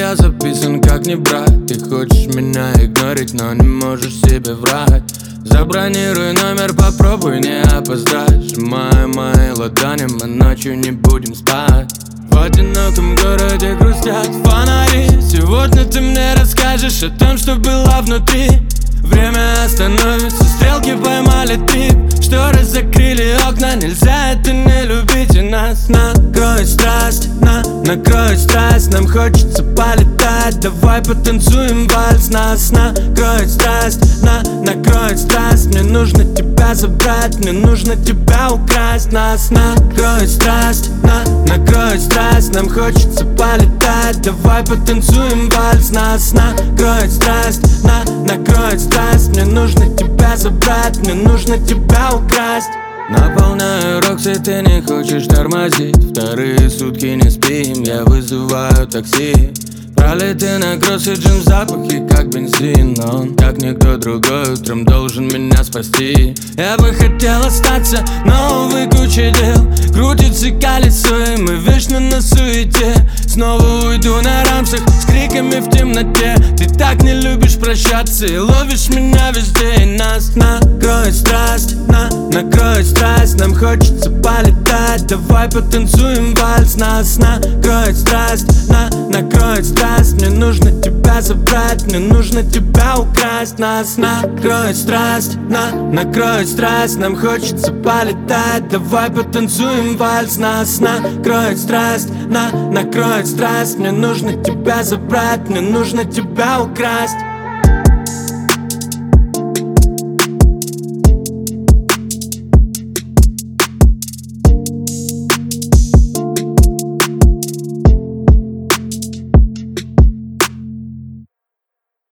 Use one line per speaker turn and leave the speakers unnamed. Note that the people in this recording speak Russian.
я записан как не брат. Ты хочешь меня игнорить, но не можешь себе врать. Забронируй номер, попробуй не опоздать. Сжимай мои ладони, мы ночью не будем спать. В одиноком городе грустят фонари. Сегодня ты мне расскажешь о том, что было внутри. Время остановится, стрелки поймали трип. Шторы закрыли окна, нельзя это не любить. И нас накроет страсть, накроет страсть. Нам хочется полетать, давай потанцуем вальс. Нас накроет страсть, накроет страсть. Мне нужно тебя забрать, мне нужно тебя украсть. Нас накроет страсть, накроет страсть. Нам хочется полетать, давай потанцуем вальс. Нас накроет страсть, накроет страсть. Мне нужно тебя забрать, мне нужно тебя украсть. Наполняю Рокси, ты не хочешь тормозить. Вторые сутки не спим, я вызываю такси. Пролеты на кроссе, джин в запахе, как бензин. Но он, как никто другой, утром должен меня спасти. Я бы хотел остаться, но, увы, куча дел. Крутится колесо, и мы вечно на суете. Снова уйду на рамсах с криками в темноте. Ты так не любишь прощаться и ловишь меня везде. И нас накроет страсть, накроет страсть. Нам хочется полетать, давай потанцуем вальс. Нас накроет страсть, накроет страсть. Мне нужно тебя забрать, мне нужно тебя украсть. Нас накроет страсть, накроет страсть. Нам хочется полетать, давай потанцуем вальс. Нас накроет страсть, накроет страсть. Мне нужно тебя забрать, мне нужно тебя украсть.